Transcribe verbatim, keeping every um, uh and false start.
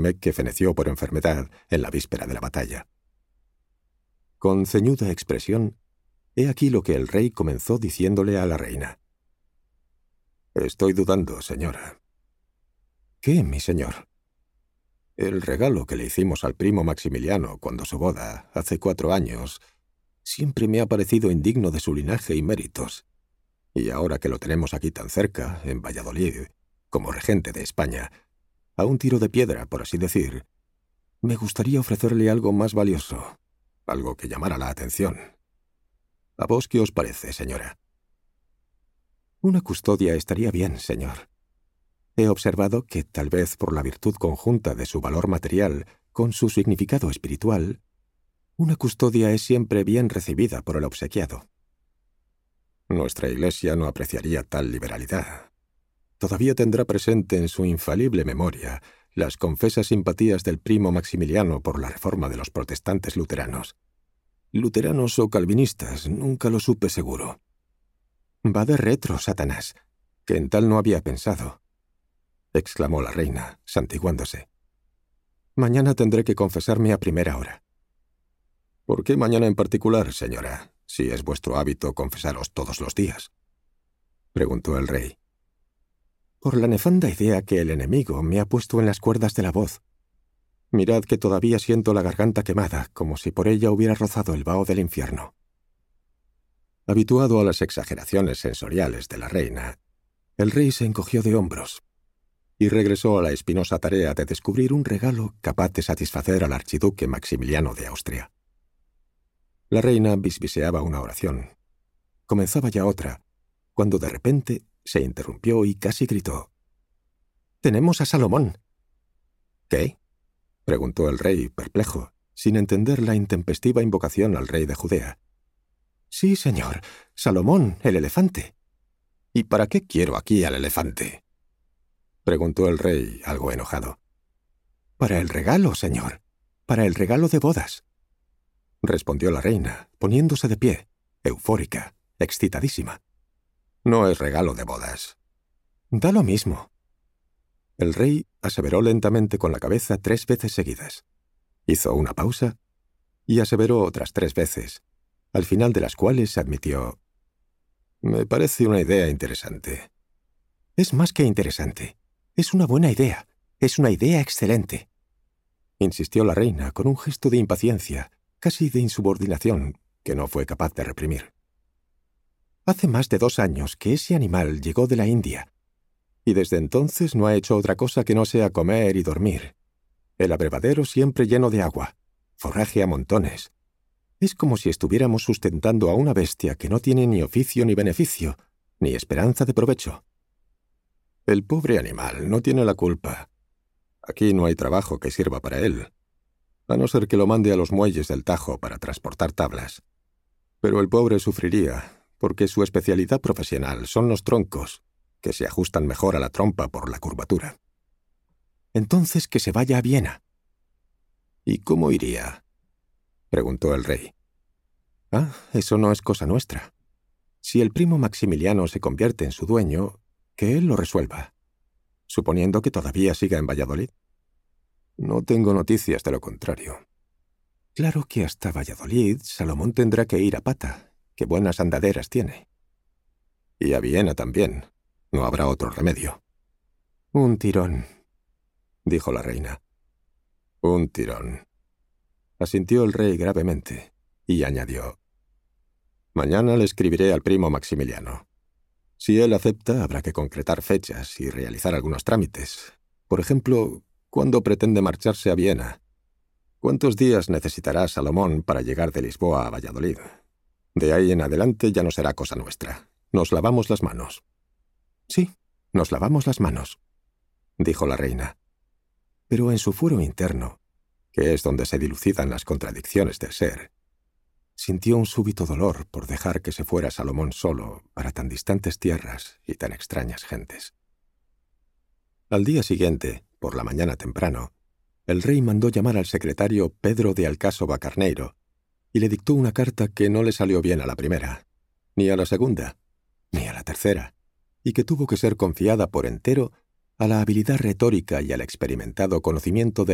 que feneció por enfermedad en la víspera de la batalla. Con ceñuda expresión, he aquí lo que el rey comenzó diciéndole a la reina. «Estoy dudando, señora». «¿Qué, mi señor?» «El regalo que le hicimos al primo Maximiliano cuando su boda, hace cuatro años, siempre me ha parecido indigno de su linaje y méritos. Y ahora que lo tenemos aquí tan cerca, en Valladolid, como regente de España, a un tiro de piedra, por así decir, me gustaría ofrecerle algo más valioso, algo que llamara la atención. ¿A vos qué os parece, señora?» «Una custodia estaría bien, señor. He observado que, tal vez por la virtud conjunta de su valor material con su significado espiritual, una custodia es siempre bien recibida por el obsequiado». «Nuestra Iglesia no apreciaría tal liberalidad. Todavía tendrá presente en su infalible memoria las confesas simpatías del primo Maximiliano por la reforma de los protestantes luteranos. Luteranos o calvinistas, nunca lo supe seguro». «Va de retro, Satanás, que en tal no había pensado», exclamó la reina, santiguándose. «Mañana tendré que confesarme a primera hora». «¿Por qué mañana en particular, señora, si es vuestro hábito confesaros todos los días?», preguntó el rey. «Por la nefanda idea que el enemigo me ha puesto en las cuerdas de la voz. Mirad que todavía siento la garganta quemada, como si por ella hubiera rozado el vaho del infierno». Habituado a las exageraciones sensoriales de la reina, el rey se encogió de hombros y regresó a la espinosa tarea de descubrir un regalo capaz de satisfacer al archiduque Maximiliano de Austria. La reina bisbiseaba una oración. Comenzaba ya otra, cuando de repente se interrumpió y casi gritó. «¡Tenemos a Salomón!» «¿Qué?», preguntó el rey, perplejo, sin entender la intempestiva invocación al rey de Judea. «Sí, señor, Salomón, el elefante». «¿Y para qué quiero aquí al elefante?», preguntó el rey, algo enojado. «Para el regalo, señor, para el regalo de bodas», respondió la reina, poniéndose de pie, eufórica, excitadísima. «No es regalo de bodas». «Da lo mismo». El rey aseveró lentamente con la cabeza tres veces seguidas. Hizo una pausa y aseveró otras tres veces, al final de las cuales admitió: «Me parece una idea interesante». «Es más que interesante. Es una buena idea. Es una idea excelente», insistió la reina con un gesto de impaciencia, casi de insubordinación, que no fue capaz de reprimir. «Hace más de dos años que ese animal llegó de la India, y desde entonces no ha hecho otra cosa que no sea comer y dormir. El abrevadero siempre lleno de agua, forraje a montones. Es como si estuviéramos sustentando a una bestia que no tiene ni oficio ni beneficio, ni esperanza de provecho». «El pobre animal no tiene la culpa. Aquí no hay trabajo que sirva para él, a no ser que lo mande a los muelles del Tajo para transportar tablas. Pero el pobre sufriría, porque su especialidad profesional son los troncos, que se ajustan mejor a la trompa por la curvatura». «Entonces que se vaya a Viena». «¿Y cómo iría?», preguntó el rey. «Ah, eso no es cosa nuestra. Si el primo Maximiliano se convierte en su dueño, que él lo resuelva, suponiendo que todavía siga en Valladolid». «No tengo noticias de lo contrario». «Claro que hasta Valladolid Salomón tendrá que ir a pata, que buenas andaderas tiene». «Y a Viena también. No habrá otro remedio». «Un tirón», dijo la reina. «Un tirón», asintió el rey gravemente, y añadió: «Mañana le escribiré al primo Maximiliano. Si él acepta, habrá que concretar fechas y realizar algunos trámites. Por ejemplo, ¿cuándo pretende marcharse a Viena? ¿Cuántos días necesitará Salomón para llegar de Lisboa a Valladolid? De ahí en adelante ya no será cosa nuestra. Nos lavamos las manos». «Sí, nos lavamos las manos», dijo la reina. Pero en su fuero interno, que es donde se dilucidan las contradicciones del ser, sintió un súbito dolor por dejar que se fuera Salomón solo para tan distantes tierras y tan extrañas gentes. Al día siguiente, por la mañana temprano, el rey mandó llamar al secretario Pedro de Alcásova Carneiro y le dictó una carta que no le salió bien a la primera, ni a la segunda, ni a la tercera, y que tuvo que ser confiada por entero a la habilidad retórica y al experimentado conocimiento de